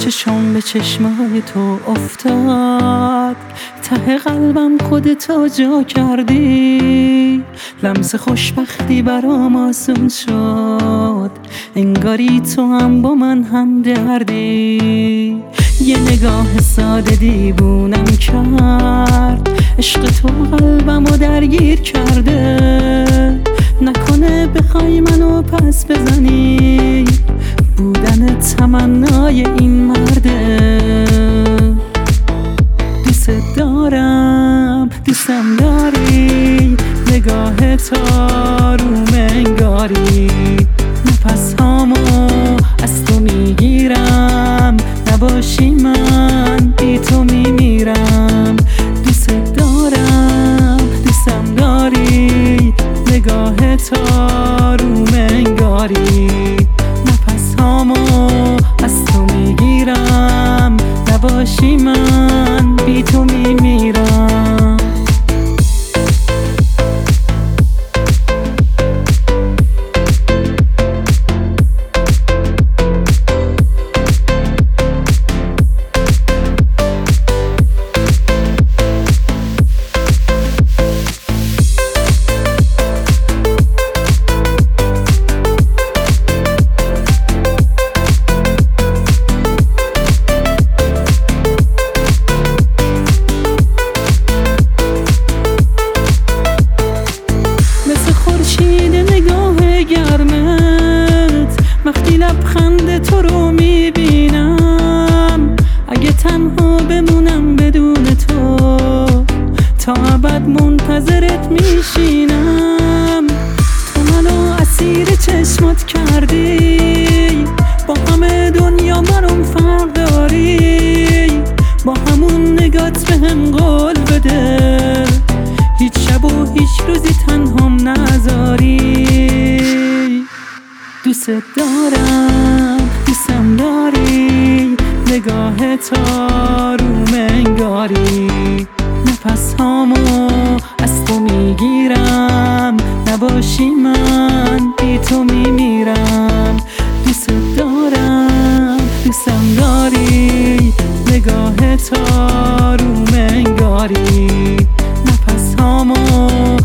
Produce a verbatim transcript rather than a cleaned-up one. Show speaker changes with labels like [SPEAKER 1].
[SPEAKER 1] چشم به چشمای تو افتاد، ته قلبم خودتو جا کردی. لمس خوشبختی برام آسون شد، انگاری تو هم با من هم دردی. یه نگاه ساده دیوونم کرد، عشق تو قلبمو درگیر کرده. نکنه بخوای منو پس بزنی، بودن تمنای این مرده. دوست دارم دوستم داری، نگاه تو آروم انگاری. نفس هامو از تو میگیرم، نباشی من بی تو میمیرم. دوست دارم دوستم داری، نگاه تو آروم انگاری. نفس هامو از تو میگیرم، نباشی من بی تو میمیرم. وقتی لبخند تو رو میبینم، اگه تنها بمونم بدون تو، تا ابد منتظرت میشینم. تو منو اسیر چشمات کردی، با همه دنیا برام فرق داری. با همون نگات بهم قول بده، هیچ شب و هیچ روزی تنهام نذاری. دوست دارم دوستم داری، نگاه تو آروم انگاری. نفس هامو از تو میگیرم، نباشی من بی تو میمیرم. دوست دارم دوستم داری، نگاه تو آروم انگاری. نفس هامو